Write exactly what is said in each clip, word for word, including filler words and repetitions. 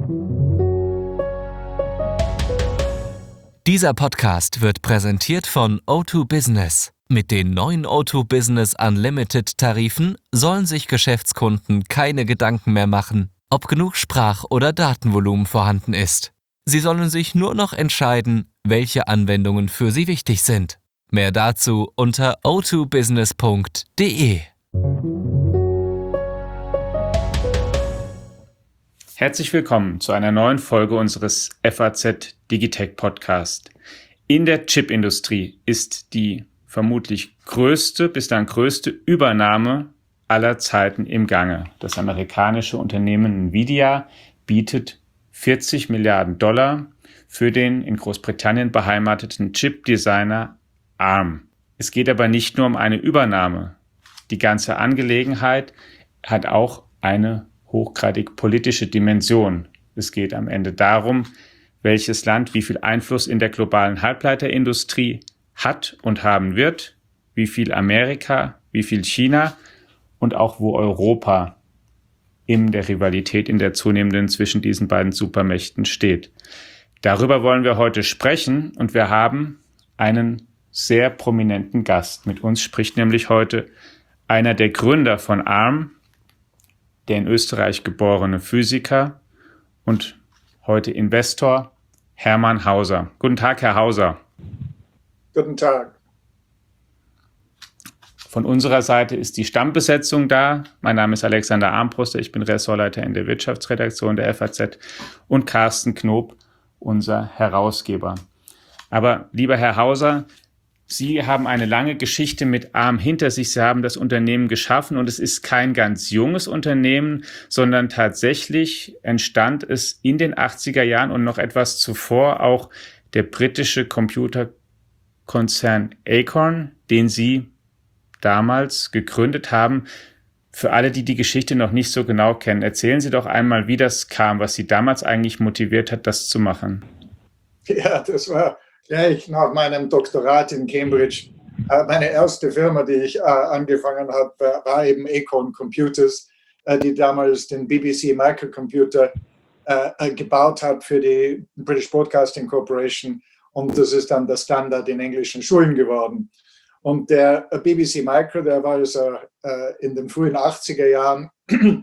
Dieser Podcast wird präsentiert von O zwei Business. Mit den neuen O zwei Business Unlimited Tarifen sollen sich Geschäftskunden keine Gedanken mehr machen, ob genug Sprach- oder Datenvolumen vorhanden ist. Sie sollen sich nur noch entscheiden, welche Anwendungen für sie wichtig sind. Mehr dazu unter o zwei business punkt de. Herzlich willkommen zu einer neuen Folge unseres F A Z Digitech Podcast. In der Chipindustrie ist die vermutlich größte, bislang größte Übernahme aller Zeiten im Gange. Das amerikanische Unternehmen Nvidia bietet vierzig Milliarden Dollar für den in Großbritannien beheimateten Chip-Designer Arm. Es geht aber nicht nur um eine Übernahme. Die ganze Angelegenheit hat auch eine hochgradig politische Dimension. Es geht am Ende darum, welches Land wie viel Einfluss in der globalen Halbleiterindustrie hat und haben wird, wie viel Amerika, wie viel China und auch wo Europa in der Rivalität, in der zunehmenden zwischen diesen beiden Supermächten steht. Darüber wollen wir heute sprechen und wir haben einen sehr prominenten Gast. Mit uns spricht nämlich heute einer der Gründer von Arm, der in Österreich geborene Physiker und heute Investor, Hermann Hauser. Guten Tag, Herr Hauser. Guten Tag. Von unserer Seite ist die Stammbesetzung da. Mein Name ist Alexander Armbruster, ich bin Ressortleiter in der Wirtschaftsredaktion der F A Z und Carsten Knob, unser Herausgeber. Aber lieber Herr Hauser, Sie haben eine lange Geschichte mit Arm hinter sich. Sie haben das Unternehmen geschaffen und es ist kein ganz junges Unternehmen, sondern tatsächlich entstand es in den achtziger Jahren und noch etwas zuvor auch der britische Computerkonzern Acorn, den Sie damals gegründet haben. Für alle, die die Geschichte noch nicht so genau kennen, erzählen Sie doch einmal, wie das kam, was Sie damals eigentlich motiviert hat, das zu machen. Ja, das war gleich nach meinem Doktorat in Cambridge. Meine erste Firma, die ich angefangen habe, war eben Acorn Computers, die damals den B B C Microcomputer gebaut hat für die British Broadcasting Corporation. Und das ist dann der Standard in englischen Schulen geworden. Und der B B C Micro, der war also in den frühen achtziger Jahren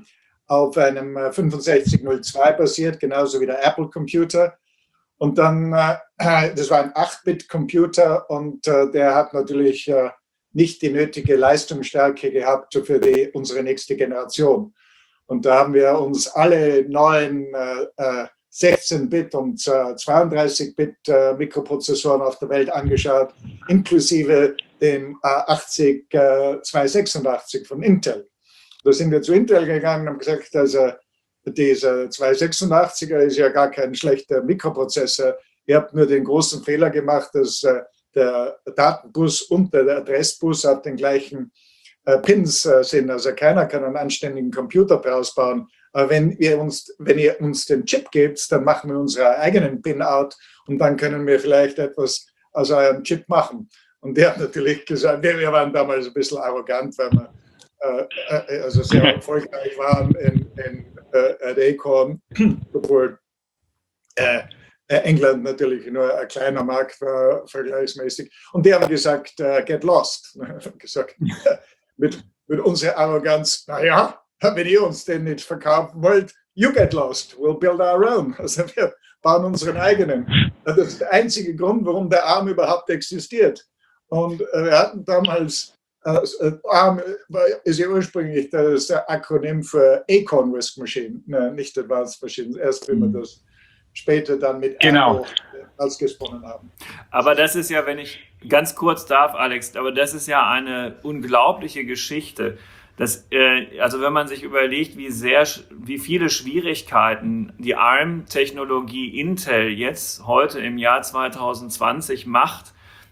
auf einem fünfundsechzig null zwei basiert, genauso wie der Apple Computer. Und dann, das war ein acht-Bit-Computer und der hat natürlich nicht die nötige Leistungsstärke gehabt für die, unsere nächste Generation. Und da haben wir uns alle neuen sechzehn-Bit und zweiunddreißig-Bit Mikroprozessoren auf der Welt angeschaut, inklusive dem achtzig zweihundertsechsundachtzig von Intel. Da sind wir zu Intel gegangen und haben gesagt, also dieser zweihundertsechsundachtziger ist ja gar kein schlechter Mikroprozessor. Ihr habt nur den großen Fehler gemacht, dass der Datenbus und der Adressbus auf den gleichen Pins sind. Also keiner kann einen anständigen Computer daraus bauen. Aber wenn ihr uns, wenn ihr uns den Chip gebt, dann machen wir unsere eigenen Pin-out und dann können wir vielleicht etwas aus eurem Chip machen. Und der hat natürlich gesagt, wir waren damals ein bisschen arrogant, weil wir äh, also sehr erfolgreich waren in, in äh, Acorn, obwohl äh, England natürlich nur ein kleiner Markt war, vergleichsmäßig. Und die haben gesagt, uh, get lost. gesagt, mit, mit unserer Arroganz, naja, wenn ihr uns den nicht verkaufen wollt, you get lost, we'll build our own. Also wir bauen unseren eigenen. Das ist der einzige Grund, warum der Arm überhaupt existiert. Und äh, wir hatten damals, äh, Arm ist ja ursprünglich das Akronym für Acorn Risk Machine, ne, nicht Advanced Machines, erst wenn wir das später dann mit genau. ausgesprochen haben. Aber das ist ja, wenn ich ganz kurz darf, Alex, aber das ist ja eine unglaubliche Geschichte. Das, äh, also wenn man sich überlegt, wie sehr, wie viele Schwierigkeiten die Arm-Technologie Intel jetzt heute im Jahr zwanzig zwanzig macht,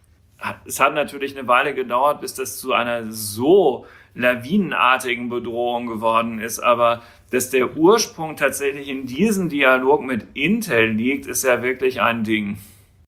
es hat natürlich eine Weile gedauert, bis das zu einer so lawinenartigen Bedrohung geworden ist, aber dass der Ursprung tatsächlich in diesem Dialog mit Intel liegt, ist ja wirklich ein Ding.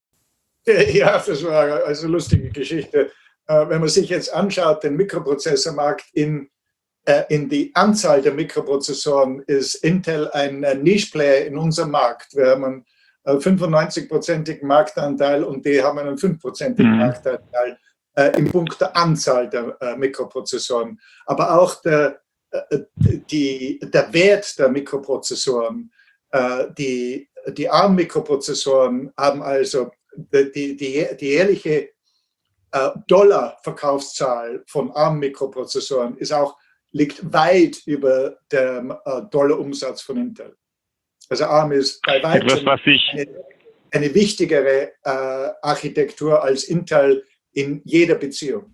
Ja, das war also eine lustige Geschichte. Wenn man sich jetzt anschaut, den Mikroprozessormarkt in äh, in die Anzahl der Mikroprozessoren ist Intel ein äh, Niche-Player in unserem Markt. Wir haben einen äh, fünfundneunzig-prozentigen Marktanteil und die haben einen fünf-prozentigen mhm. Marktanteil äh, im Punkt der Anzahl der äh, Mikroprozessoren. Aber auch der, äh, die, der Wert der Mikroprozessoren, äh, die, die ARM-Mikroprozessoren haben also die, die, die jährliche äh, Dollar-Verkaufszahl von ARM-Mikroprozessoren ist auch liegt weit über dem äh, Dollar-Umsatz von Intel. Also ARM ist bei weitem eine, eine wichtigere äh, Architektur als Intel in jeder Beziehung.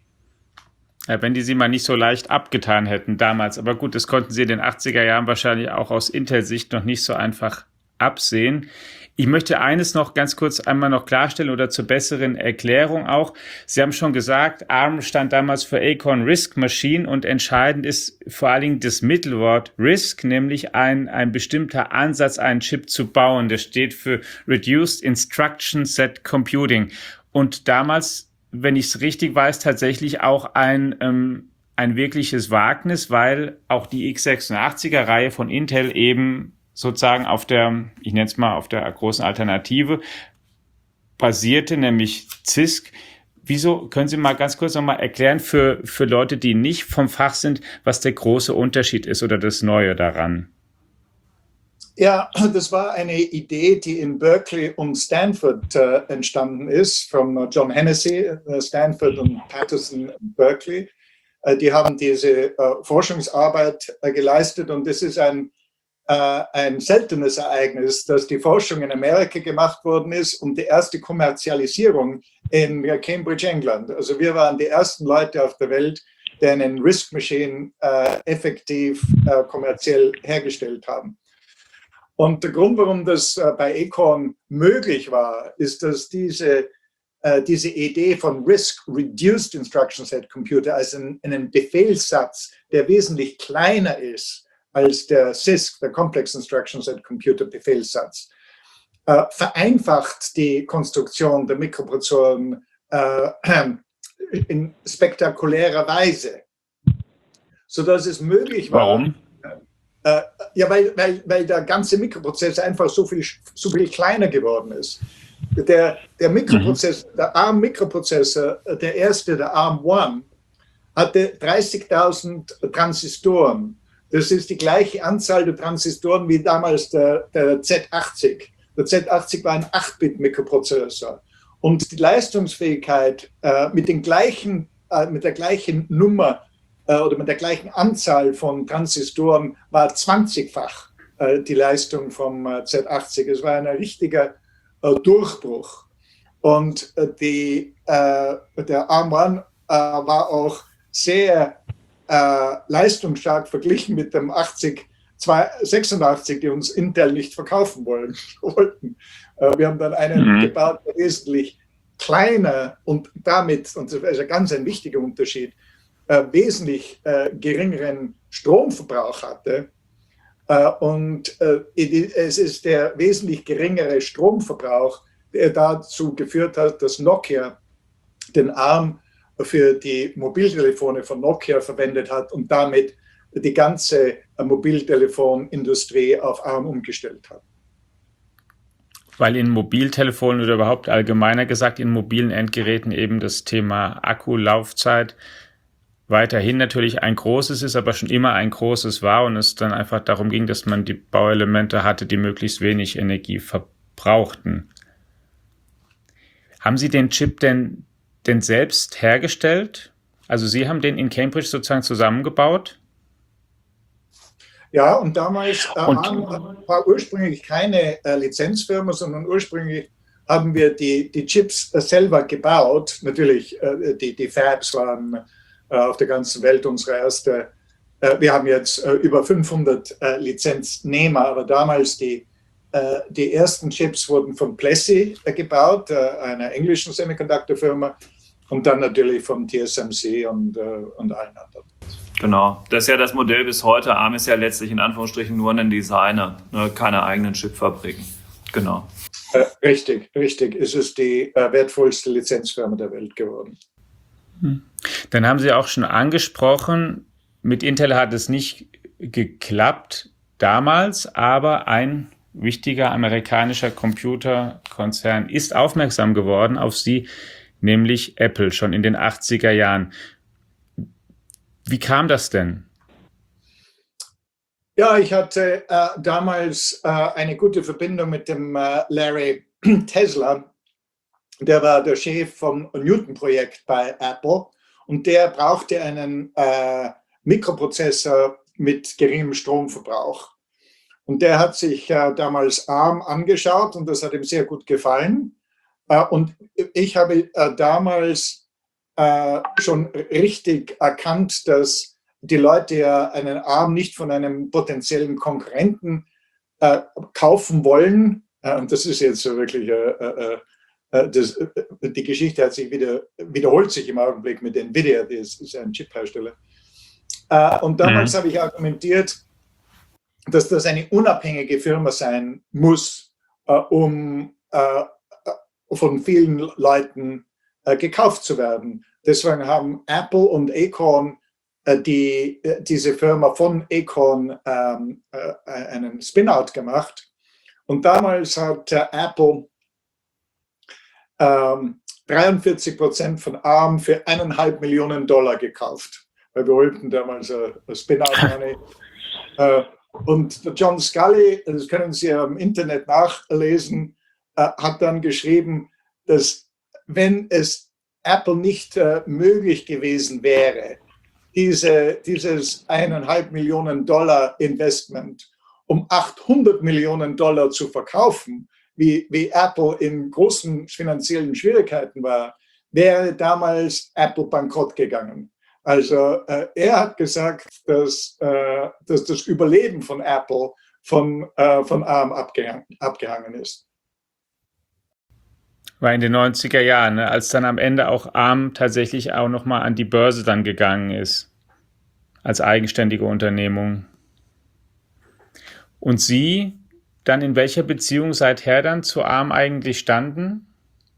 Ja, wenn die sie mal nicht so leicht abgetan hätten damals. Aber gut, das konnten sie in den achtziger Jahren wahrscheinlich auch aus Intel-Sicht noch nicht so einfach absehen. Ich möchte eines noch ganz kurz einmal noch klarstellen oder zur besseren Erklärung auch. Sie haben schon gesagt, ARM stand damals für Acorn Risk Machine und entscheidend ist vor allen Dingen das Mittelwort Risk, nämlich ein, ein bestimmter Ansatz, einen Chip zu bauen. Das steht für Reduced Instruction Set Computing. Und damals, wenn ich es richtig weiß, tatsächlich auch ein, ähm, ein wirkliches Wagnis, weil auch die x sechsundachtziger Reihe von Intel eben sozusagen auf der, ich nenne es mal, auf der großen Alternative basierte, nämlich C I S C. Wieso, können Sie mal ganz kurz nochmal erklären für, für Leute, die nicht vom Fach sind, was der große Unterschied ist oder das Neue daran? Ja, das war eine Idee, die in Berkeley und Stanford äh, entstanden ist, von John Hennessy, äh, Stanford und Patterson, Berkeley. Äh, die haben diese äh, Forschungsarbeit äh, geleistet und das ist ein ein seltenes Ereignis, dass die Forschung in Amerika gemacht worden ist und die erste Kommerzialisierung in Cambridge, England. Also wir waren die ersten Leute auf der Welt, die einen Risk Machine äh, effektiv äh, kommerziell hergestellt haben. Und der Grund, warum das äh, bei Acorn möglich war, ist, dass diese, äh, diese Idee von Risk Reduced Instruction Set Computer, also einen, einen Befehlssatz, der wesentlich kleiner ist als der C I S C, der Complex Instruction Set Computer Befehlssatz, äh, vereinfacht die Konstruktion der Mikroprozessoren äh, in spektakulärer Weise, sodass es möglich war. Warum? Äh, ja, weil, weil, weil der ganze Mikroprozessor einfach so viel, so viel kleiner geworden ist. Der, der Mikroprozessor, mhm. der ARM-Mikroprozessor, der erste, der ARM One, hatte dreißigtausend Transistoren. Das ist die gleiche Anzahl der Transistoren wie damals der, der Z achtzig. Der Z achtzig war ein acht Bit Mikroprozessor. Und die Leistungsfähigkeit äh, mit, den gleichen, äh, mit der gleichen Nummer äh, oder mit der gleichen Anzahl von Transistoren war zwanzigfach äh, die Leistung vom äh, Z achtzig. Es war ein richtiger äh, Durchbruch. Und äh, die, äh, der ARM One äh, war auch sehr Äh, leistungsstark verglichen mit dem achtzig sechsundachtzig, die uns Intel nicht verkaufen wollen, wollten. Äh, wir haben dann einen mhm. gebaut, der wesentlich kleiner und damit, und das ist ein ganz ein wichtiger Unterschied, äh, wesentlich äh, geringeren Stromverbrauch hatte. Äh, und äh, es ist der wesentlich geringere Stromverbrauch, der dazu geführt hat, dass Nokia den ARM für die Mobiltelefone von Nokia verwendet hat und damit die ganze Mobiltelefonindustrie auf ARM umgestellt hat. Weil in Mobiltelefonen oder überhaupt allgemeiner gesagt in mobilen Endgeräten eben das Thema Akkulaufzeit weiterhin natürlich ein großes ist, aber schon immer ein großes war und es dann einfach darum ging, dass man die Bauelemente hatte, die möglichst wenig Energie verbrauchten. Haben Sie den Chip denn denn selbst hergestellt? Also Sie haben den in Cambridge sozusagen zusammengebaut? Ja, und damals äh, und, war ursprünglich keine äh, Lizenzfirma, sondern ursprünglich haben wir die, die Chips äh, selber gebaut. Natürlich, äh, die, die Fabs waren äh, auf der ganzen Welt unsere erste. Äh, wir haben jetzt äh, über fünfhundert äh, Lizenznehmer, aber damals die äh, die ersten Chips wurden von Plessey äh, gebaut, äh, einer englischen Semiconductor-Firma. Und dann natürlich vom T S M C und, äh, und allen anderen. Genau, das ist ja das Modell bis heute. ARM ist ja letztlich in Anführungsstrichen nur ein Designer, ne? Keine eigenen Chipfabriken. Genau. Äh, richtig, richtig. Es ist die äh, wertvollste Lizenzfirma der Welt geworden. Hm. Dann haben Sie auch schon angesprochen, mit Intel hat es nicht geklappt damals, aber ein wichtiger amerikanischer Computerkonzern ist aufmerksam geworden auf Sie, nämlich Apple, schon in den achtziger Jahren. Wie kam das denn? Ja, ich hatte äh, damals äh, eine gute Verbindung mit dem äh, Larry Tesler. Der war der Chef vom Newton-Projekt bei Apple und der brauchte einen äh, Mikroprozessor mit geringem Stromverbrauch. Und der hat sich äh, damals ARM angeschaut und das hat ihm sehr gut gefallen. Äh, und ich habe äh, damals äh, schon richtig erkannt, dass die Leute ja einen ARM nicht von einem potenziellen Konkurrenten äh, kaufen wollen. Äh, und das ist jetzt so wirklich, äh, äh, äh, das, äh, die Geschichte hat sich wieder, wiederholt sich im Augenblick mit Nvidia, das ist ein Chiphersteller. Äh, und damals mhm. habe ich argumentiert, dass das eine unabhängige Firma sein muss, äh, um äh, von vielen Leuten äh, gekauft zu werden. Deswegen haben Apple und Acorn äh, die, äh, diese Firma von Acorn ähm, äh, einen Spin-out gemacht. Und damals hat äh, Apple ähm, dreiundvierzig Prozent von ARM für eineinhalb Millionen Dollar gekauft. Wir wollten damals äh, Spin-out-Money. äh, Und John Sculley, das können Sie im Internet nachlesen, äh, hat dann geschrieben, dass wenn es Apple nicht äh, möglich gewesen wäre, diese, dieses eineinhalb Millionen Dollar Investment um achthundert Millionen Dollar zu verkaufen, wie, wie Apple in großen finanziellen Schwierigkeiten war, wäre damals Apple bankrott gegangen. Also äh, er hat gesagt, dass, äh, dass das Überleben von Apple von, äh, von ARM abgehangen, abgehangen ist. War in den neunziger Jahren, ne, als dann am Ende auch ARM tatsächlich auch nochmal an die Börse dann gegangen ist, als eigenständige Unternehmung. Und Sie dann in welcher Beziehung seither dann zu ARM eigentlich standen?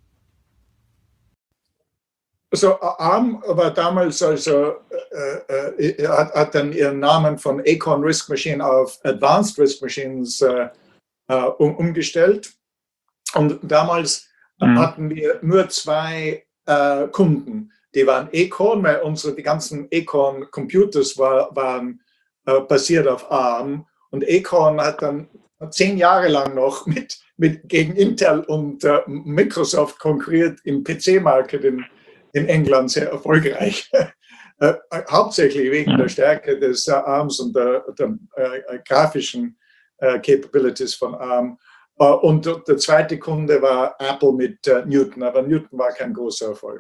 Also ARM war damals, also äh, äh, hat, hat dann ihren Namen von Acorn Risk Machine auf Advanced Risk Machines äh, um, umgestellt. Und damals mhm. hatten wir nur zwei äh, Kunden. Die waren Acorn, weil unsere, die ganzen Acorn Computers war, waren äh, basiert auf ARM. Und Acorn hat dann zehn Jahre lang noch mit, mit gegen Intel und äh, Microsoft konkurriert im P C-Market in in England sehr erfolgreich, äh, hauptsächlich wegen ja. der Stärke des äh, ARMs und der, der äh, grafischen äh, Capabilities von ARM. Äh, und der zweite Kunde war Apple mit äh, Newton, aber Newton war kein großer Erfolg.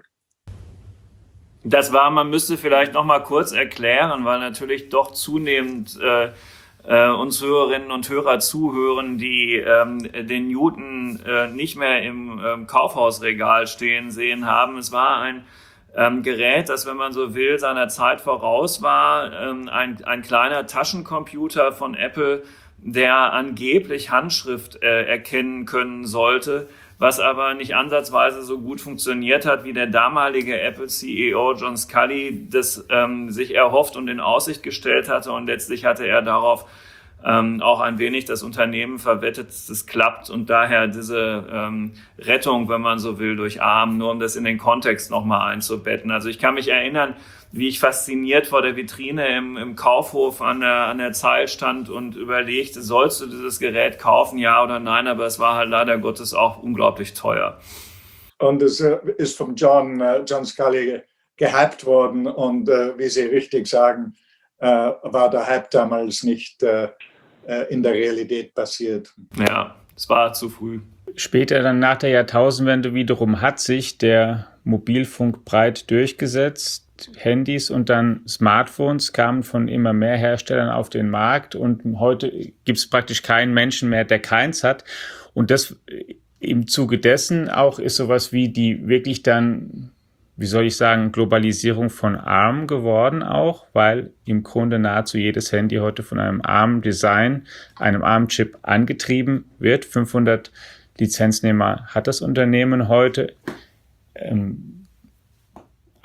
Das war, man müsste vielleicht noch mal kurz erklären, weil natürlich doch zunehmend äh, äh, uns Hörerinnen und Hörer zuhören, die ähm, den Newton äh, nicht mehr im ähm, Kaufhausregal stehen sehen haben. Es war ein ähm, Gerät, das, wenn man so will, seiner Zeit voraus war. Ähm, ein, ein kleiner Taschencomputer von Apple, der angeblich Handschrift äh, erkennen können sollte, was aber nicht ansatzweise so gut funktioniert hat, wie der damalige Apple-C E O John Sculley das ähm, sich erhofft und in Aussicht gestellt hatte. Und letztlich hatte er darauf ähm, auch ein wenig das Unternehmen verwettet, dass das klappt. Und daher diese ähm, Rettung, wenn man so will, durch ARM, nur um das in den Kontext nochmal einzubetten. Also ich kann mich erinnern, wie ich fasziniert vor der Vitrine im, im Kaufhof an der, an der Zeil stand und überlegte, sollst du dieses Gerät kaufen, ja oder nein, aber es war halt leider Gottes auch unglaublich teuer. Und es äh, ist vom John, äh, John Sculley gehypt worden und äh, wie Sie richtig sagen, äh, war der Hype damals nicht äh, in der Realität passiert. Ja, es war zu früh. Später dann nach der Jahrtausendwende wiederum hat sich der Mobilfunk breit durchgesetzt. Handys und dann Smartphones kamen von immer mehr Herstellern auf den Markt und heute gibt es praktisch keinen Menschen mehr, der keins hat. Und das im Zuge dessen auch ist sowas wie die wirklich dann, wie soll ich sagen, Globalisierung von ARM geworden auch, weil im Grunde nahezu jedes Handy heute von einem ARM-Design, einem ARM-Chip angetrieben wird. fünfhundert Lizenznehmer hat das Unternehmen heute. Ähm,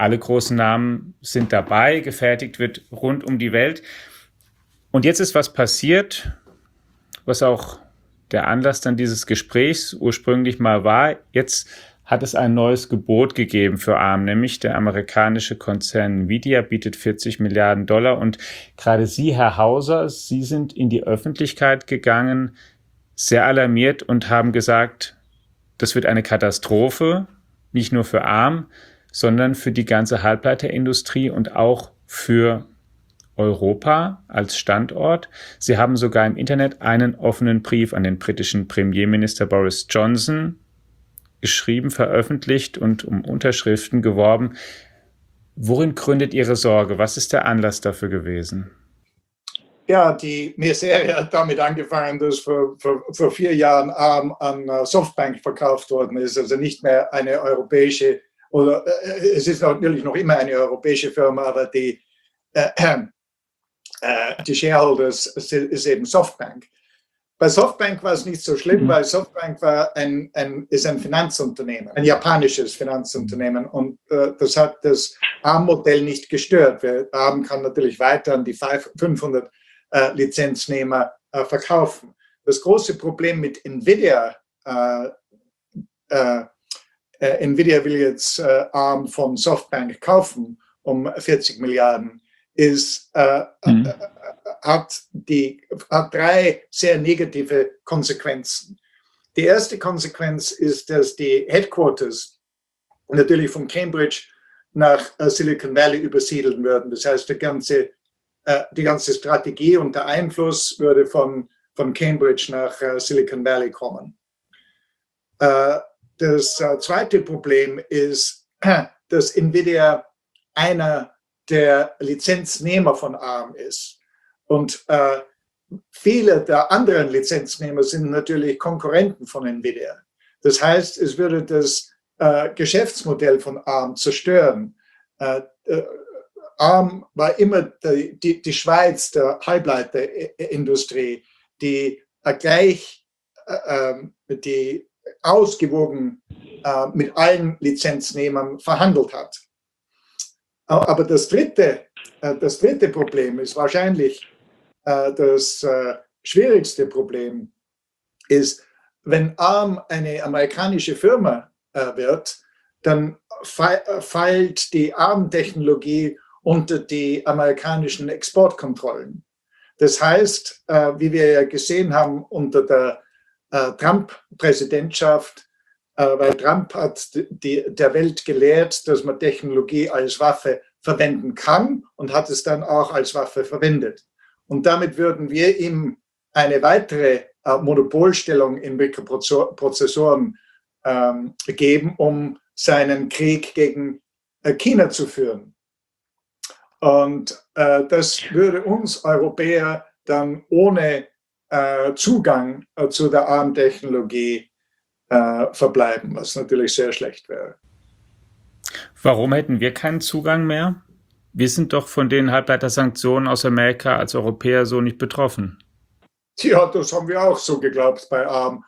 Alle großen Namen sind dabei, gefertigt wird rund um die Welt. Und jetzt ist was passiert, was auch der Anlass dann dieses Gesprächs ursprünglich mal war. Jetzt hat es ein neues Gebot gegeben für Arm, nämlich der amerikanische Konzern Nvidia bietet vierzig Milliarden Dollar. Und gerade Sie, Herr Hauser, Sie sind in die Öffentlichkeit gegangen, sehr alarmiert und haben gesagt, das wird eine Katastrophe, nicht nur für Arm, sondern für die ganze Halbleiterindustrie und auch für Europa als Standort. Sie haben sogar im Internet einen offenen Brief an den britischen Premierminister Boris Johnson geschrieben, veröffentlicht und um Unterschriften geworben. Worin gründet Ihre Sorge? Was ist der Anlass dafür gewesen? Ja, die Serie hat damit angefangen, dass vor, vor, vor vier Jahren Arm an Softbank verkauft worden ist, also nicht mehr eine europäische, oder äh, es ist natürlich noch immer eine europäische Firma, aber die, äh, äh, die Shareholders ist eben Softbank. Bei Softbank war es nicht so schlimm, mhm. weil Softbank war ein, ein, ist ein Finanzunternehmen, ein japanisches Finanzunternehmen, und äh, das hat das Arm-Modell nicht gestört. Arm kann natürlich weiter an die fünfhundert äh, Lizenznehmer äh, verkaufen. Das große Problem mit Nvidia, äh, äh, äh, Nvidia will jetzt äh, Arm von Softbank kaufen um vierzig Milliarden, ist, äh, mhm. äh, hat, die, hat drei sehr negative Konsequenzen. Die erste Konsequenz ist, dass die Headquarters natürlich von Cambridge nach äh, Silicon Valley übersiedeln würden. Das heißt, die ganze, äh, die ganze Strategie und der Einfluss würde von, von Cambridge nach äh, Silicon Valley kommen. Äh, das äh, zweite Problem ist, äh, dass Nvidia einer der Lizenznehmer von Arm ist. Und äh, viele der anderen Lizenznehmer sind natürlich Konkurrenten von Nvidia. Das heißt, es würde das äh, Geschäftsmodell von Arm zerstören. Äh, äh, Arm war immer die, die, die Schweiz der Halbleiterindustrie, die äh, gleich äh, die ausgewogen äh, mit allen Lizenznehmern verhandelt hat. Aber das dritte, das dritte Problem ist wahrscheinlich das schwierigste Problem, ist, wenn Arm eine amerikanische Firma wird, dann fällt die Arm-Technologie unter die amerikanischen Exportkontrollen. Das heißt, wie wir ja gesehen haben unter der Trump-Präsidentschaft, weil Trump hat die, der Welt gelehrt, dass man Technologie als Waffe verwenden kann, und hat es dann auch als Waffe verwendet. Und damit würden wir ihm eine weitere äh, Monopolstellung in Mikroprozessoren ähm, geben, um seinen Krieg gegen äh, China zu führen. Und äh, das würde uns Europäer dann ohne äh, Zugang äh, zu der Arm-Technologie verbleiben, was natürlich sehr schlecht wäre. Warum hätten wir keinen Zugang mehr? Wir sind doch von den Halbleitersanktionen aus Amerika als Europäer so nicht betroffen. Ja, das haben wir auch so geglaubt bei Arm.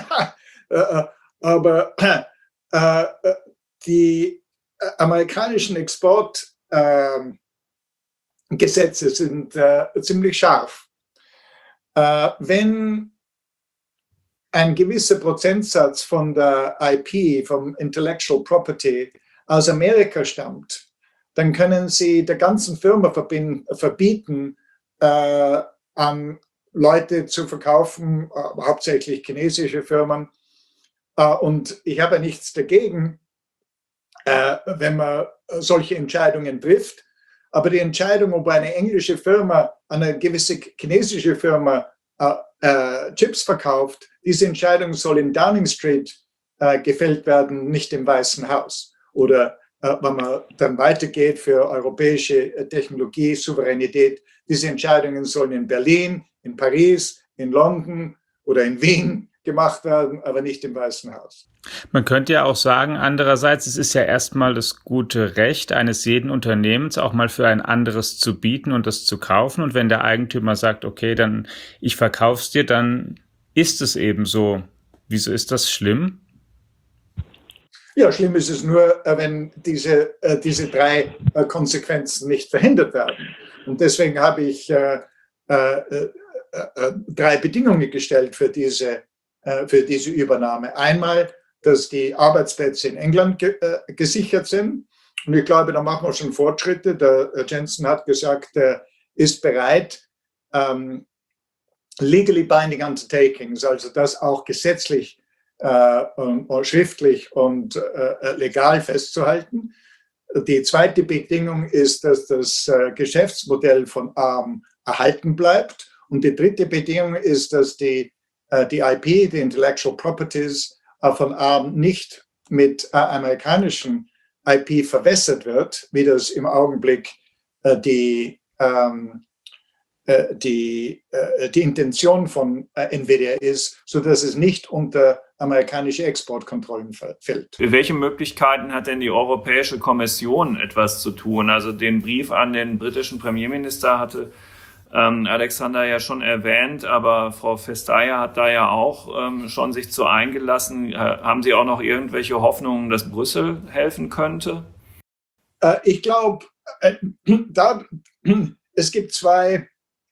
Aber äh, die amerikanischen Exportgesetze äh, sind äh, ziemlich scharf. Äh, wenn ein gewisser Prozentsatz von der I P, vom Intellectual Property, aus Amerika stammt, dann können Sie der ganzen Firma verbieten, äh, an Leute zu verkaufen, äh, hauptsächlich chinesische Firmen. Äh, und ich habe nichts dagegen, äh, wenn man solche Entscheidungen trifft. Aber die Entscheidung, ob eine englische Firma an eine gewisse chinesische Firma äh, äh, Chips verkauft, diese Entscheidung soll in Downing Street äh, gefällt werden, nicht im Weißen Haus. Oder äh, wenn man dann weitergeht für europäische äh, Technologie, Souveränität, diese Entscheidungen sollen in Berlin, in Paris, in London oder in Wien gemacht werden, aber nicht im Weißen Haus. Man könnte ja auch sagen, andererseits, es ist ja erstmal das gute Recht eines jeden Unternehmens, auch mal für ein anderes zu bieten und das zu kaufen. Und wenn der Eigentümer sagt, okay, dann ich verkauf's dir, dann ist es eben so. Wieso ist das schlimm? Ja, schlimm ist es nur, wenn diese, diese drei Konsequenzen nicht verhindert werden. Und deswegen habe ich äh, äh, äh, drei Bedingungen gestellt für diese, äh, für diese Übernahme. Einmal, dass die Arbeitsplätze in England ge äh, gesichert sind. Und ich glaube, da machen wir schon Fortschritte. Der äh, Jensen hat gesagt, er ist bereit, ähm, legally binding undertakings, also das auch gesetzlich äh, und, und schriftlich und äh, legal festzuhalten. Die zweite Bedingung ist, dass das äh, Geschäftsmodell von ARM erhalten bleibt. Und die dritte Bedingung ist, dass die, äh, die I P, die Intellectual Properties äh, von ARM nicht mit äh, amerikanischen I P verwässert wird, wie das im Augenblick äh, die, ähm, äh, die, äh, die Intention von äh, NVIDIA ist, sodass es nicht unter amerikanische Exportkontrollen fällt. Welche Möglichkeiten hat denn die Europäische Kommission, etwas zu tun? Also den Brief an den britischen Premierminister hatte ähm, Alexander ja schon erwähnt, aber Frau Vestager hat da ja auch ähm, schon sich zu eingelassen. Äh, haben Sie auch noch irgendwelche Hoffnungen, dass Brüssel helfen könnte? Äh, ich glaube, äh, da, es gibt zwei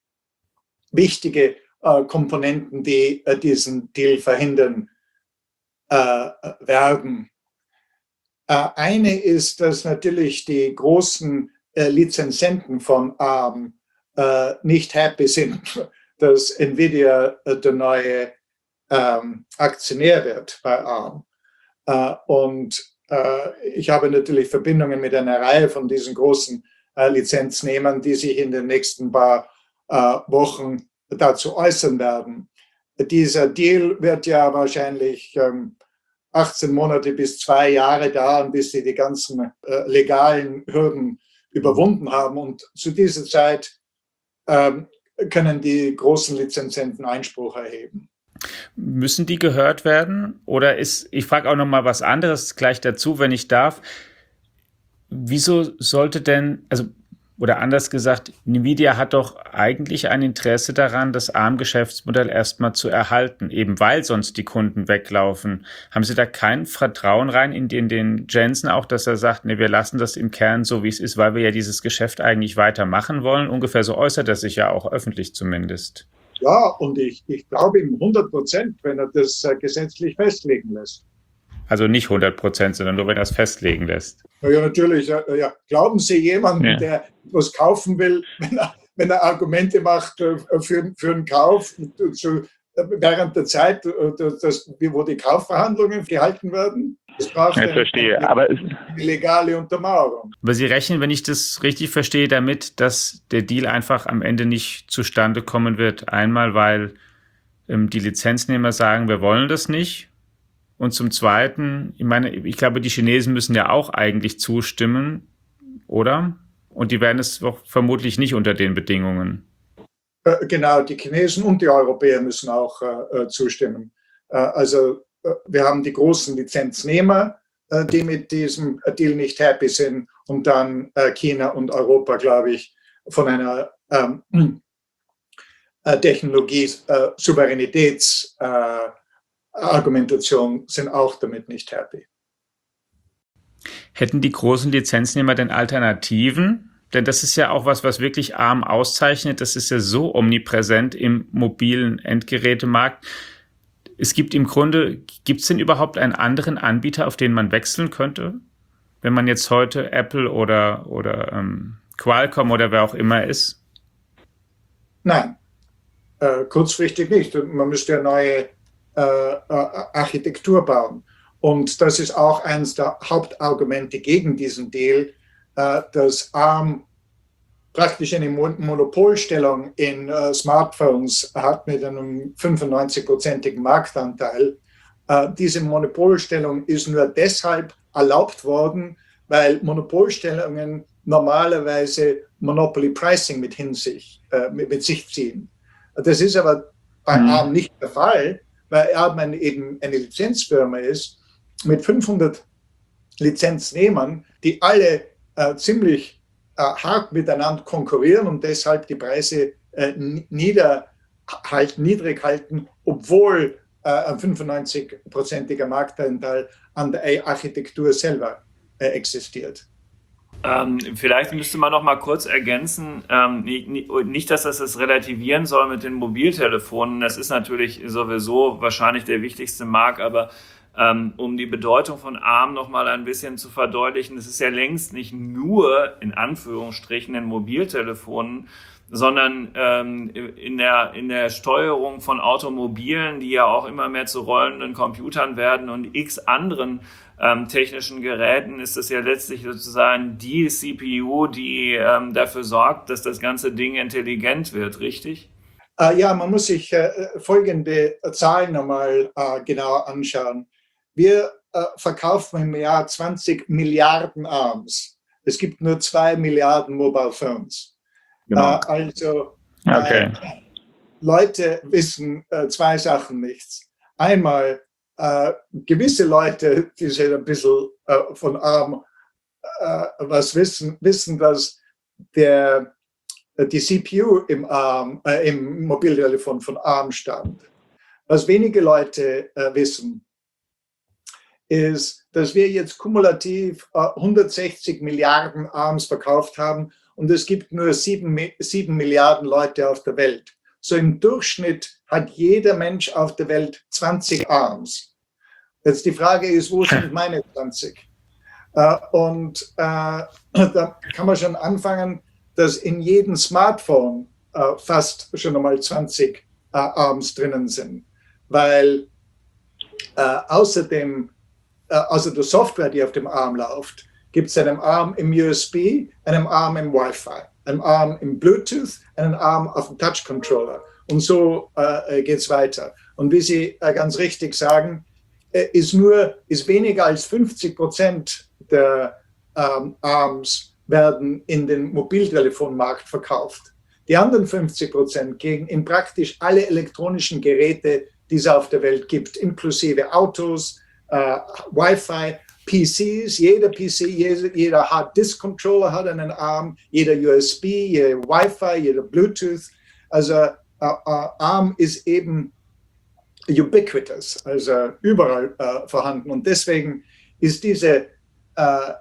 wichtige äh, Komponenten, die äh, diesen Deal verhindern äh, werden. Äh, eine ist, dass natürlich die großen äh, Lizenzenten von ARM äh, nicht happy sind, dass NVIDIA äh, der neue ähm, Aktionär wird bei ARM. Äh, und äh, ich habe natürlich Verbindungen mit einer Reihe von diesen großen äh, Lizenznehmern, die sich in den nächsten paar äh, Wochen dazu äußern werden. Dieser Deal wird ja wahrscheinlich ähm, achtzehn Monate bis zwei Jahre dauern, bis sie die ganzen äh, legalen Hürden überwunden haben. Und zu dieser Zeit ähm, können die großen Lizenzenten Einspruch erheben. Müssen die gehört werden? Oder ist, ich frage auch noch mal was anderes gleich dazu, wenn ich darf. Wieso sollte denn, also oder anders gesagt, NVIDIA hat doch eigentlich ein Interesse daran, das ARM-Geschäftsmodell erstmal zu erhalten, eben weil sonst die Kunden weglaufen. Haben Sie da kein Vertrauen rein in den, den Jensen auch, dass er sagt, nee, wir lassen das im Kern so, wie es ist, weil wir ja dieses Geschäft eigentlich weitermachen wollen? Ungefähr so äußert er sich ja auch öffentlich zumindest. Ja, und ich, ich glaube ihm hundert Prozent, wenn er das äh, gesetzlich festlegen lässt. Also nicht hundert Prozent, sondern nur, wenn er es festlegen lässt. Ja, natürlich. Ja. Glauben Sie jemanden, ja, der was kaufen will, wenn er, wenn er Argumente macht für, für einen Kauf, zu, während der Zeit, das, wo die Kaufverhandlungen gehalten werden? Das braucht ich verstehe, eine, aber eine legale Untermauerung. Aber Sie rechnen, wenn ich das richtig verstehe, damit, dass der Deal einfach am Ende nicht zustande kommen wird. Einmal, weil ähm, die Lizenznehmer sagen, wir wollen das nicht. Und zum Zweiten, ich meine, ich glaube, die Chinesen müssen ja auch eigentlich zustimmen, oder? Und die werden es doch vermutlich nicht unter den Bedingungen. Äh, genau, die Chinesen und die Europäer müssen auch äh, zustimmen. Äh, also äh, wir haben die großen Lizenznehmer, äh, die mit diesem Deal nicht happy sind, und dann äh, China und Europa, glaube ich, von einer ähm, äh, Technologie-Souveränitäts- äh, Argumentation sind auch damit nicht happy. Hätten die großen Lizenznehmer denn Alternativen? Denn das ist ja auch was, was wirklich ARM auszeichnet. Das ist ja so omnipräsent im mobilen Endgerätemarkt. Es gibt im Grunde, gibt es denn überhaupt einen anderen Anbieter, auf den man wechseln könnte? Wenn man jetzt heute Apple oder, oder ähm, Qualcomm oder wer auch immer ist? Nein, äh, kurzfristig nicht. Man müsste ja neue Äh, Architektur bauen. Und das ist auch eines der Hauptargumente gegen diesen Deal, äh, dass ARM praktisch eine Monopolstellung in äh, Smartphones hat mit einem fünfundneunzig-prozentigen Marktanteil. Äh, diese Monopolstellung ist nur deshalb erlaubt worden, weil Monopolstellungen normalerweise Monopoly Pricing mit, sich, äh, mit, mit sich ziehen. Das ist aber bei mhm. ARM nicht der Fall, weil ARM eben eine Lizenzfirma ist mit fünfhundert Lizenznehmern, die alle äh, ziemlich äh, hart miteinander konkurrieren und deshalb die Preise äh, niederhalten, niedrig halten, obwohl äh, ein fünfundneunzig-prozentiger Marktanteil an der Architektur selber äh, existiert. Ähm, vielleicht müsste man noch mal kurz ergänzen, ähm, nicht, nicht, dass das das relativieren soll mit den Mobiltelefonen. Das ist natürlich sowieso wahrscheinlich der wichtigste Markt, aber ähm, um die Bedeutung von ARM noch mal ein bisschen zu verdeutlichen, es ist ja längst nicht nur in Anführungsstrichen in Mobiltelefonen, sondern ähm, in der in der Steuerung von Automobilen, die ja auch immer mehr zu rollenden Computern werden und x anderen ähm, technischen Geräten, ist das ja letztlich sozusagen die C P U, die ähm, dafür sorgt, dass das ganze Ding intelligent wird, richtig? Äh, ja, man muss sich äh, folgende Zahlen nochmal äh, genauer anschauen. Wir äh, verkaufen im Jahr zwanzig Milliarden ARMs. Es gibt nur zwei Milliarden Mobile Phones. Genau. Äh, also Okay. äh, Leute wissen äh, zwei Sachen nicht. Einmal, äh, gewisse Leute, die sind ein bisschen äh, von ARM äh, was wissen, wissen, dass der, die C P U im, ARM, äh, im Mobiltelefon von ARM stammt. Was wenige Leute äh, wissen, ist, dass wir jetzt kumulativ äh, hundertsechzig Milliarden ARMs verkauft haben und es gibt nur sieben, sieben Milliarden Leute auf der Welt. So im Durchschnitt hat jeder Mensch auf der Welt zwanzig ARMs. Jetzt die Frage ist, wo sind meine zwanzig? Äh, und äh, da kann man schon anfangen, dass in jedem Smartphone äh, fast schon einmal zwanzig äh, ARMs drinnen sind, weil äh, außerdem, äh, außer der Software, die auf dem ARM läuft, gibt es einen ARM im U S B, einen ARM im Wi-Fi, einen ARM im Bluetooth, einen ARM auf dem Touch-Controller. Und so äh, geht es weiter. Und wie Sie äh, ganz richtig sagen, äh, ist nur ist weniger als fünfzig Prozent der ähm, ARMs werden in den Mobiltelefonmarkt verkauft. Die anderen fünfzig Prozent gehen in praktisch alle elektronischen Geräte, die es auf der Welt gibt, inklusive Autos, äh, Wi-Fi, P Cs. Jeder P C, jeder, jeder Hard-Disk-Controller hat einen ARM, jeder U S B, jeder Wi-Fi, jeder Bluetooth. Also äh, äh, ARM ist eben ubiquitous, also überall äh, vorhanden. Und deswegen ist diese äh,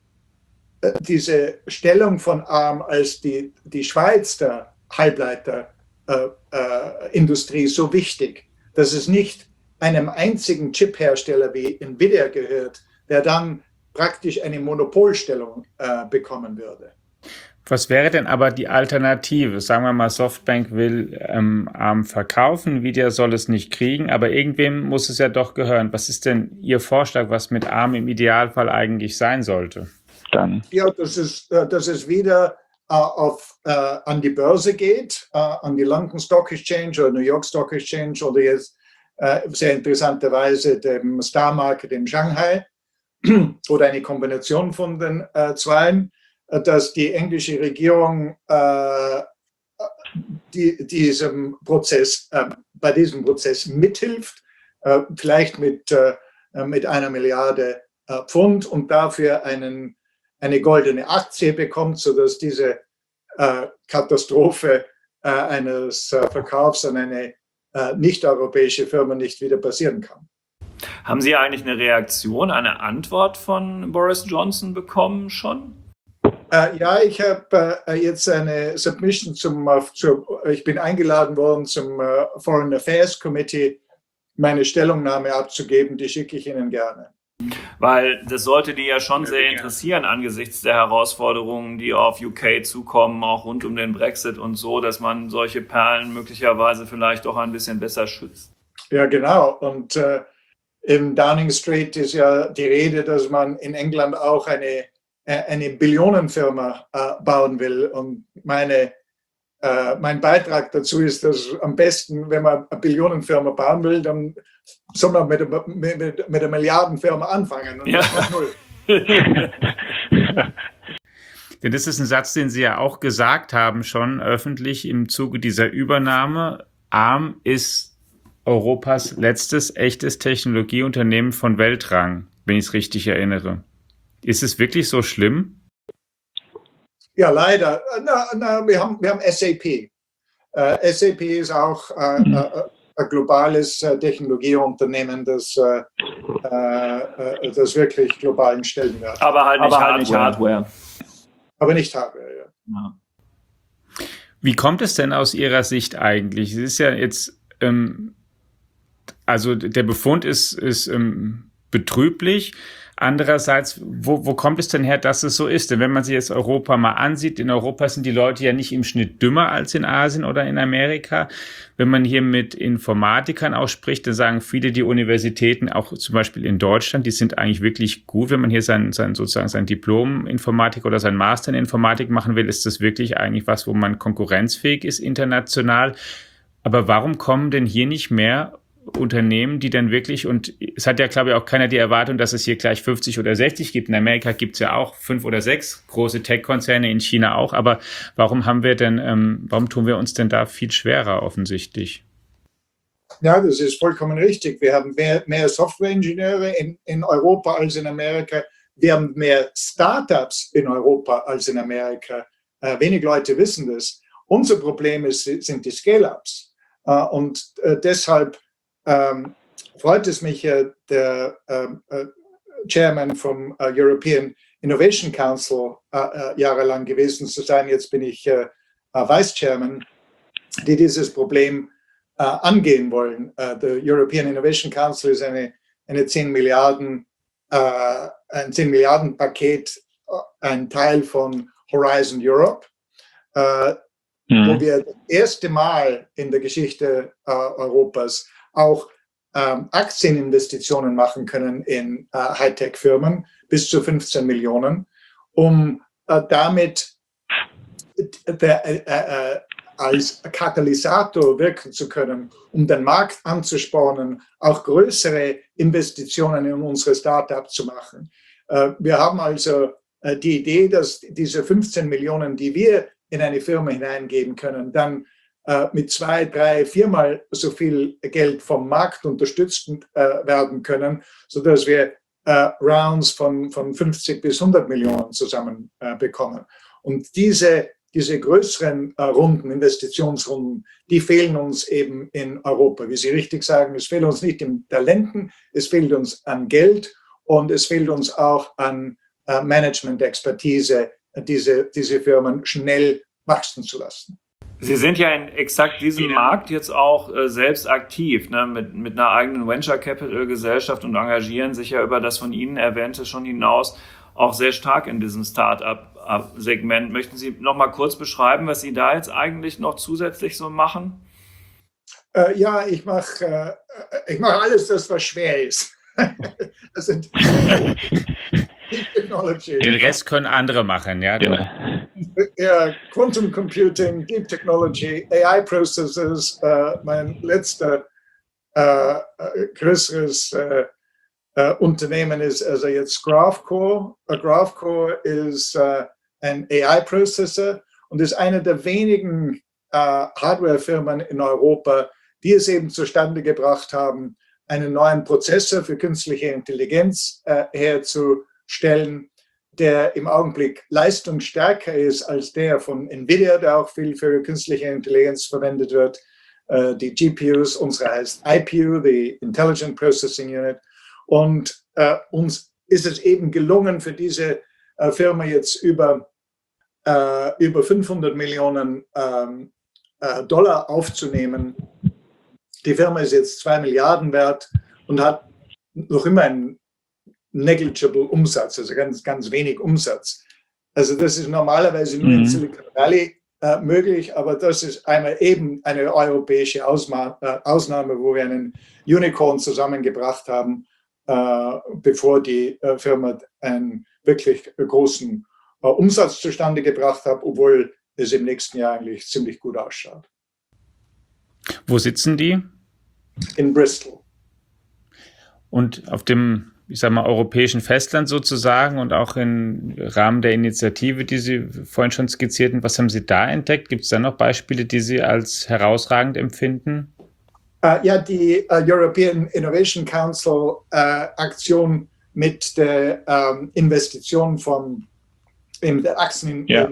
diese Stellung von ARM als die, die Schweiz der Halbleiterindustrie äh, äh, so wichtig, dass es nicht einem einzigen Chip-Hersteller wie Nvidia gehört, der dann praktisch eine Monopolstellung äh, bekommen würde. Was wäre denn aber die Alternative? Sagen wir mal, Softbank will ähm, ARM verkaufen, Nvidia soll es nicht kriegen, aber irgendwem muss es ja doch gehören. Was ist denn Ihr Vorschlag, was mit ARM im Idealfall eigentlich sein sollte? Dann. Ja, dass es, dass es wieder äh, auf, äh, an die Börse geht, äh, an die London Stock Exchange oder New York Stock Exchange oder jetzt äh, sehr interessanterweise dem Star Market in Shanghai oder eine Kombination von den äh, zweien, äh, dass die englische Regierung äh, die, diesem Prozess, äh, bei diesem Prozess mithilft, äh, vielleicht mit, äh, mit einer Milliarde äh, Pfund und dafür einen eine goldene Aktie bekommt, sodass diese äh, Katastrophe äh, eines äh, Verkaufs an eine äh, nicht-europäische Firma nicht wieder passieren kann. Haben Sie eigentlich eine Reaktion, eine Antwort von Boris Johnson bekommen schon? Äh, ja, ich habe äh, jetzt eine Submission zum, äh, zu, ich bin eingeladen worden zum äh, Foreign Affairs Committee, meine Stellungnahme abzugeben, die schicke ich Ihnen gerne. Weil das sollte die ja schon sehr interessieren angesichts der Herausforderungen, die auf U K zukommen, auch rund um den Brexit und so, dass man solche Perlen möglicherweise vielleicht doch ein bisschen besser schützt. Ja, genau. Und äh, im Downing Street ist ja die Rede, dass man in England auch eine, äh, eine Billionenfirma äh, bauen will. Und meine, äh, mein Beitrag dazu ist, dass am besten, wenn man eine Billionenfirma bauen will, dann soll man mit, mit, mit, mit einer Milliardenfirma anfangen und ja. nicht null. Denn das ist ein Satz, den Sie ja auch gesagt haben, schon öffentlich im Zuge dieser Übernahme. ARM ist Europas letztes echtes Technologieunternehmen von Weltrang, wenn ich es richtig erinnere. Ist es wirklich so schlimm? Ja, leider. Na, na, wir haben, wir haben S A P. Äh, S A P ist auch äh, äh, ein globales äh, Technologieunternehmen, das, äh, äh, das wirklich globalen Stellenwert hat. Aber halt nicht Aber Hardware. halt nicht Hardware. Aber nicht Hardware, ja. Ja. Wie kommt es denn aus Ihrer Sicht eigentlich? Es ist ja jetzt, ähm, also der Befund ist, ist ähm, betrüblich. Andererseits, wo, wo kommt es denn her, dass es so ist? Denn wenn man sich jetzt Europa mal ansieht, in Europa sind die Leute ja nicht im Schnitt dümmer als in Asien oder in Amerika. Wenn man hier mit Informatikern auch spricht, dann sagen viele, die Universitäten, auch zum Beispiel in Deutschland, die sind eigentlich wirklich gut. Wenn man hier sein, sein sozusagen sein Diplom Informatik oder sein Master in Informatik machen will, ist das wirklich eigentlich was, wo man konkurrenzfähig ist international. Aber warum kommen denn hier nicht mehr Unternehmen, die dann wirklich, und es hat ja, glaube ich, auch keiner die Erwartung, dass es hier gleich fünfzig oder sechzig gibt. In Amerika gibt es ja auch fünf oder sechs große Tech-Konzerne, in China auch. Aber warum haben wir denn, ähm, warum tun wir uns denn da viel schwerer offensichtlich? Ja, das ist vollkommen richtig. Wir haben mehr, mehr Software-Ingenieure in, in Europa als in Amerika. Wir haben mehr Startups in Europa als in Amerika. Äh, wenig Leute wissen das. Unser Problem ist, sind die Scale-Ups. Äh, und äh, deshalb Ähm, freut es mich, äh, der ähm, äh, Chairman vom äh, European Innovation Council äh, äh, jahrelang gewesen zu sein. Jetzt bin ich äh, äh, Vice Chairman, die dieses Problem äh, angehen wollen. Äh, der European Innovation Council ist eine, eine zehn Milliarden, äh, ein zehn Milliarden Paket, äh, ein Teil von Horizon Europe, äh, mhm. wo wir das erste Mal in der Geschichte äh, Europas auch ähm, Aktieninvestitionen machen können in äh, Hightech-Firmen bis zu fünfzehn Millionen, um äh, damit der, äh, äh, als Katalysator wirken zu können, um den Markt anzuspornen, auch größere Investitionen in unsere Startups zu machen. Äh, wir haben also äh, die Idee, dass diese fünfzehn Millionen, die wir in eine Firma hineingeben können, dann mit zwei, drei, viermal so viel Geld vom Markt unterstützt äh, werden können, sodass wir äh, Rounds von, von fünfzig bis hundert Millionen zusammen äh, bekommen. Und diese, diese größeren äh, Runden, Investitionsrunden, die fehlen uns eben in Europa. Wie Sie richtig sagen, es fehlt uns nicht an Talenten, es fehlt uns an Geld und es fehlt uns auch an äh, Management-Expertise, diese, diese Firmen schnell wachsen zu lassen. Sie sind ja in exakt diesem Markt jetzt auch äh, selbst aktiv, ne, mit, mit einer eigenen Venture Capital Gesellschaft und engagieren sich ja über das von Ihnen erwähnte schon hinaus auch sehr stark in diesem Start-up-Segment. Möchten Sie noch mal kurz beschreiben, was Sie da jetzt eigentlich noch zusätzlich so machen? Äh, ja, ich mache äh, ich mach alles, das was schwer ist. Das sind Technology. Den Rest können andere machen, ja. Ja, ja, Quantum Computing, Deep Technology, A I Processes. Äh, mein letzter äh, größeres äh, äh, Unternehmen ist also jetzt GraphCore. Uh, GraphCore ist äh, ein A I Processor und ist eine der wenigen äh, Hardwarefirmen in Europa, die es eben zustande gebracht haben, einen neuen Prozessor für künstliche Intelligenz äh, herzustellen, der im Augenblick leistungsstärker ist als der von NVIDIA, der auch viel für künstliche Intelligenz verwendet wird. Äh, die G P Us, unsere heißt I P U, die Intelligent Processing Unit. Und äh, uns ist es eben gelungen, für diese äh, Firma jetzt über, äh, über fünfhundert Millionen ähm, äh, Dollar aufzunehmen. Die Firma ist jetzt zwei Milliarden wert und hat noch immer einen negligible Umsatz, also ganz, ganz wenig Umsatz. Also das ist normalerweise nur mhm. in Silicon Valley äh, möglich, aber das ist einmal eben eine europäische Ausma äh, Ausnahme, wo wir einen Unicorn zusammengebracht haben, äh, bevor die äh, Firma einen wirklich großen äh, Umsatz zustande gebracht hat, obwohl es im nächsten Jahr eigentlich ziemlich gut ausschaut. Wo sitzen die? In Bristol. Und auf dem, ich sag mal, europäischen Festland sozusagen und auch im Rahmen der Initiative, die Sie vorhin schon skizzierten, was haben Sie da entdeckt? Gibt es da noch Beispiele, die Sie als herausragend empfinden? Uh, ja, die uh, European Innovation Council uh, Aktion mit der um, Investition von, in der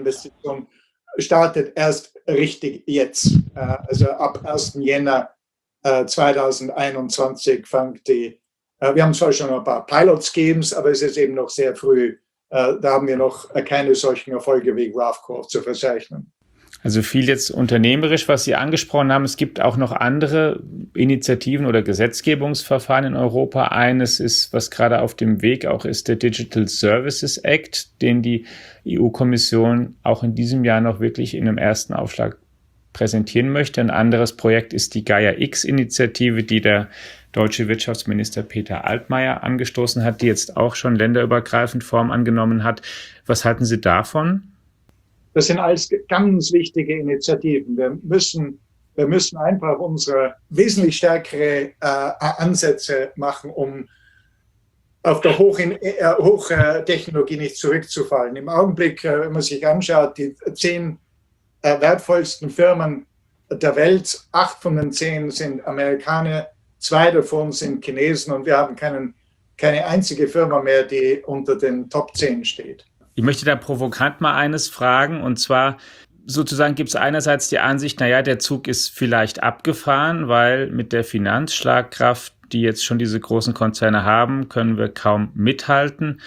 Aktieninvestition ja. startet erst richtig jetzt. Uh, also ab ersten Jänner äh, zwanzig einundzwanzig fängt die, äh, wir haben zwar schon ein paar Pilot-Schemes, aber es ist eben noch sehr früh. Äh, da haben wir noch keine solchen Erfolge wie Graphcore zu verzeichnen. Also viel jetzt unternehmerisch, was Sie angesprochen haben. Es gibt auch noch andere Initiativen oder Gesetzgebungsverfahren in Europa. Eines ist, was gerade auf dem Weg auch ist, der Digital Services Act, den die E U-Kommission auch in diesem Jahr noch wirklich in einem ersten Aufschlag präsentieren möchte. Ein anderes Projekt ist die Gaia-X-Initiative, die der deutsche Wirtschaftsminister Peter Altmaier angestoßen hat, die jetzt auch schon länderübergreifend Form angenommen hat. Was halten Sie davon? Das sind alles ganz wichtige Initiativen. Wir müssen, wir müssen einfach unsere wesentlich stärkere äh, Ansätze machen, um auf der Hochtechnologie äh, nicht zurückzufallen. Im Augenblick, äh, wenn man sich anschaut, die zehn äh, wertvollsten Firmen der Welt, acht von den zehn sind Amerikaner, zwei davon sind Chinesen und wir haben keinen, keine einzige Firma mehr, die unter den Top zehn steht. Ich möchte da provokant mal eines fragen, und zwar sozusagen gibt es einerseits die Ansicht, naja, der Zug ist vielleicht abgefahren, weil mit der Finanzschlagkraft, die jetzt schon diese großen Konzerne haben, können wir kaum mithalten.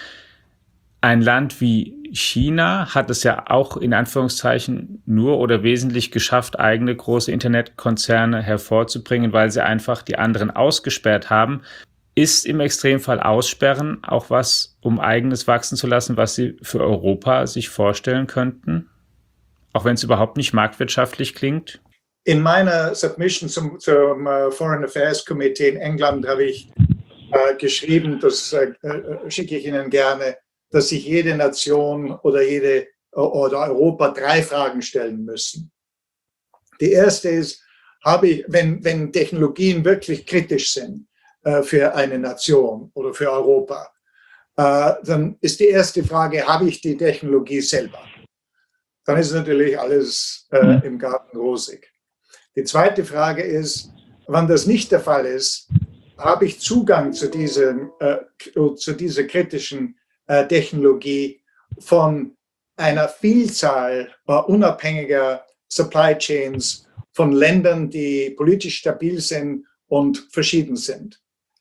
Ein Land wie China hat es ja auch in Anführungszeichen nur oder wesentlich geschafft, eigene große Internetkonzerne hervorzubringen, weil sie einfach die anderen ausgesperrt haben. Ist im Extremfall Aussperren auch was, um eigenes wachsen zu lassen, was Sie für Europa sich vorstellen könnten? Auch wenn es überhaupt nicht marktwirtschaftlich klingt? In meiner Submission zum, zum uh, Foreign Affairs Committee in England habe ich uh, geschrieben, das uh, schicke ich Ihnen gerne, dass sich jede Nation oder, jede, oder Europa drei Fragen stellen müssen. Die erste ist, habe ich, wenn, wenn Technologien wirklich kritisch sind, für eine Nation oder für Europa, dann ist die erste Frage, habe ich die Technologie selber? Dann ist natürlich alles äh, im Garten rosig. Die zweite Frage ist, wenn das nicht der Fall ist, habe ich Zugang zu, diesem, äh, zu dieser kritischen äh, Technologie von einer Vielzahl äh, unabhängiger Supply Chains von Ländern, die politisch stabil sind und verschieden sind.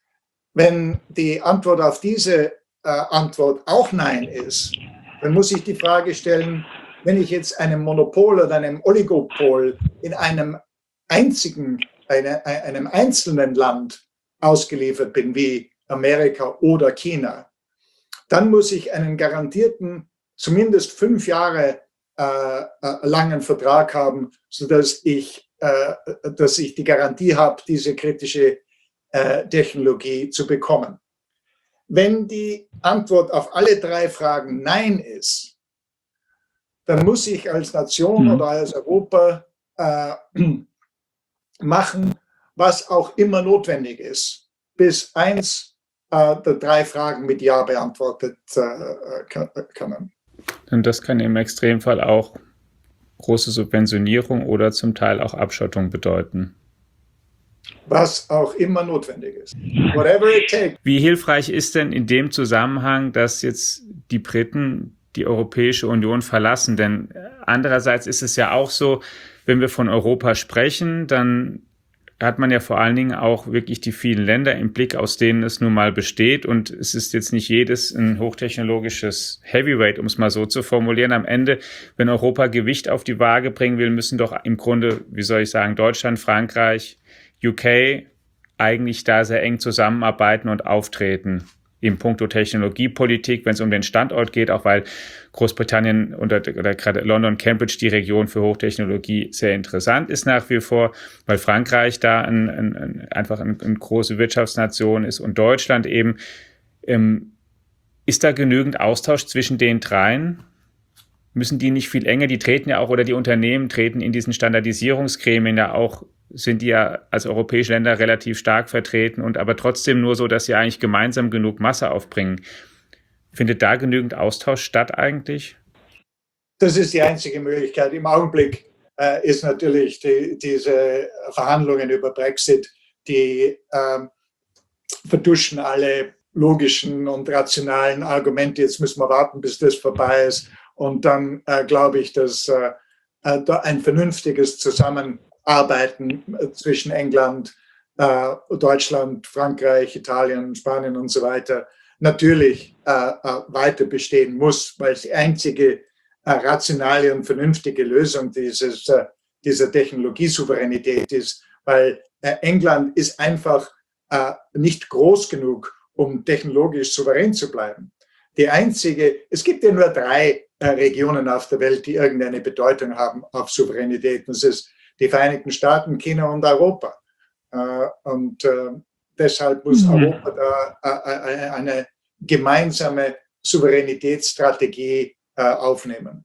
Wenn die Antwort auf diese äh, Antwort auch Nein ist, dann muss ich die Frage stellen, wenn ich jetzt einem Monopol oder einem Oligopol in einem einzigen, eine, einem einzelnen Land ausgeliefert bin, wie Amerika oder China, dann muss ich einen garantierten, zumindest fünf Jahre äh, langen Vertrag haben, sodass ich, äh, dass ich die Garantie habe, diese kritische äh, Technologie zu bekommen. Wenn die Antwort auf alle drei Fragen Nein ist, dann muss ich als Nation mhm. oder als Europa äh, machen, was auch immer notwendig ist, bis eins äh, der drei Fragen mit Ja beantwortet äh, können. Und das kann im Extremfall auch große Subventionierung oder zum Teil auch Abschottung bedeuten. Was auch immer notwendig ist. Whatever it takes. Wie hilfreich ist denn in dem Zusammenhang, dass jetzt die Briten die Europäische Union verlassen? Denn andererseits ist es ja auch so, wenn wir von Europa sprechen, dann hat man ja vor allen Dingen auch wirklich die vielen Länder im Blick, aus denen es nun mal besteht. Und es ist jetzt nicht jedes ein hochtechnologisches Heavyweight, um es mal so zu formulieren. Am Ende, wenn Europa Gewicht auf die Waage bringen will, müssen doch im Grunde, wie soll ich sagen, Deutschland, Frankreich, U K eigentlich da sehr eng zusammenarbeiten und auftreten. Im Punkto Technologiepolitik, wenn es um den Standort geht, auch weil Großbritannien oder, oder gerade London, Cambridge, die Region für Hochtechnologie sehr interessant ist nach wie vor, weil Frankreich da ein, ein, ein, einfach eine ein große Wirtschaftsnation ist und Deutschland eben. Ähm, ist da genügend Austausch zwischen den dreien? Müssen die nicht viel enger, die treten ja auch, oder die Unternehmen treten in diesen Standardisierungsgremien ja auch, sind die ja als europäische Länder relativ stark vertreten und aber trotzdem nur so, dass sie eigentlich gemeinsam genug Masse aufbringen. Findet da genügend Austausch statt eigentlich? Das ist die einzige Möglichkeit. Im Augenblick äh, ist natürlich die, diese Verhandlungen über Brexit, die äh, verduschen alle logischen und rationalen Argumente. Jetzt müssen wir warten, bis das vorbei ist. Und dann äh, glaube ich, dass äh, da ein vernünftiges Zusammenarbeiten zwischen England, äh, Deutschland, Frankreich, Italien, Spanien und so weiter, natürlich äh, äh, weiter bestehen muss, weil es die einzige äh, rationale und vernünftige Lösung dieses, äh, dieser Technologiesouveränität ist, weil äh, England ist einfach äh, nicht groß genug, um technologisch souverän zu bleiben. Die einzige, es gibt ja nur drei äh, Regionen auf der Welt, die irgendeine Bedeutung haben auf Souveränität. Das ist die Vereinigten Staaten, China und Europa. Äh, und äh, deshalb muss mhm. Europa da äh, eine gemeinsame Souveränitätsstrategie äh, aufnehmen.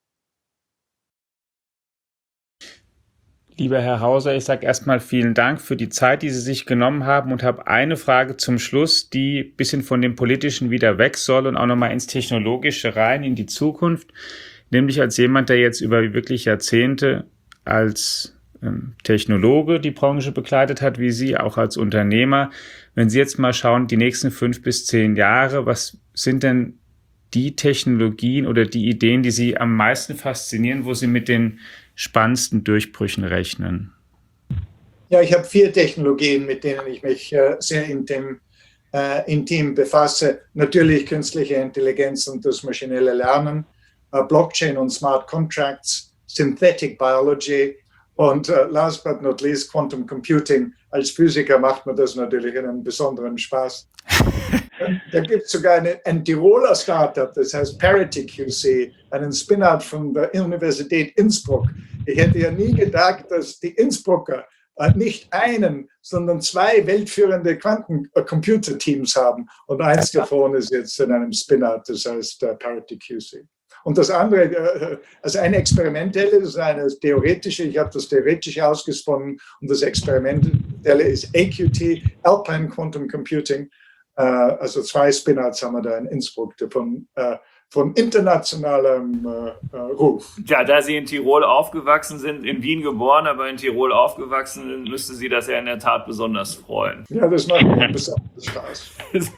Lieber Herr Hauser, ich sage erstmal vielen Dank für die Zeit, die Sie sich genommen haben und habe eine Frage zum Schluss, die ein bisschen von dem Politischen wieder weg soll und auch nochmal ins Technologische rein, in die Zukunft. Nämlich als jemand, der jetzt über wirklich Jahrzehnte als ähm, Technologe die Branche begleitet hat, wie Sie, auch als Unternehmer. Wenn Sie jetzt mal schauen, die nächsten fünf bis zehn Jahre, was sind denn die Technologien oder die Ideen, die Sie am meisten faszinieren, wo Sie mit den spannendsten Durchbrüchen rechnen? Ja, ich habe vier Technologien, mit denen ich mich äh, sehr intim, äh, intim befasse. Natürlich künstliche Intelligenz und das maschinelle Lernen, äh, Blockchain und Smart Contracts, Synthetic Biology und äh, last but not least Quantum Computing. Als Physiker macht mir das natürlich einen besonderen Spaß. Da gibt es sogar eine, ein Tiroler Startup, das heißt Parity Q C, einen Spin-out von der Universität Innsbruck. Ich hätte ja nie gedacht, dass die Innsbrucker nicht einen, sondern zwei weltführende Quantencomputer-Teams haben. Und eins davon ist jetzt in einem Spin-out, das heißt Parity Q C. Und das andere, also eine experimentelle, das ist eine theoretische, ich habe das theoretisch ausgesponnen, und das experimentelle ist A Q T, Alpine Quantum Computing. Also zwei Spin-outs haben wir da in Innsbruck von, von internationalem Ruf. Ja, da Sie in Tirol aufgewachsen sind, in Wien geboren, aber in Tirol aufgewachsen sind, müsste Sie das ja in der Tat besonders freuen. Ja, das macht mir besonders Spaß.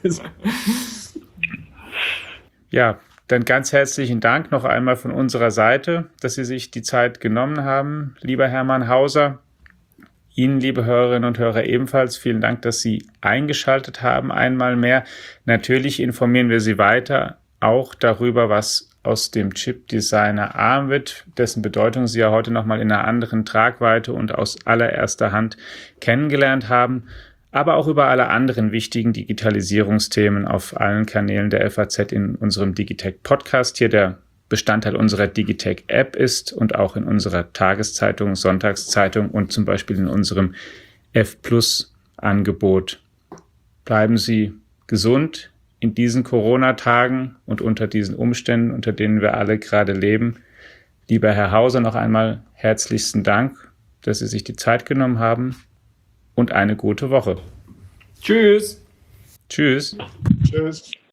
Ja, dann ganz herzlichen Dank noch einmal von unserer Seite, dass Sie sich die Zeit genommen haben, lieber Hermann Hauser. Ihnen, liebe Hörerinnen und Hörer, ebenfalls vielen Dank, dass Sie eingeschaltet haben, einmal mehr. Natürlich informieren wir Sie weiter auch darüber, was aus dem Chip-Designer A R M wird, dessen Bedeutung Sie ja heute nochmal in einer anderen Tragweite und aus allererster Hand kennengelernt haben, aber auch über alle anderen wichtigen Digitalisierungsthemen auf allen Kanälen der F A Z in unserem Digitech-Podcast hier, der Bestandteil unserer Digitech-App ist und auch in unserer Tageszeitung, Sonntagszeitung und zum Beispiel in unserem F Plus Angebot. Bleiben Sie gesund in diesen Corona-Tagen und unter diesen Umständen, unter denen wir alle gerade leben. Lieber Herr Hauser, noch einmal herzlichsten Dank, dass Sie sich die Zeit genommen haben und eine gute Woche. Tschüss. Tschüss. Tschüss.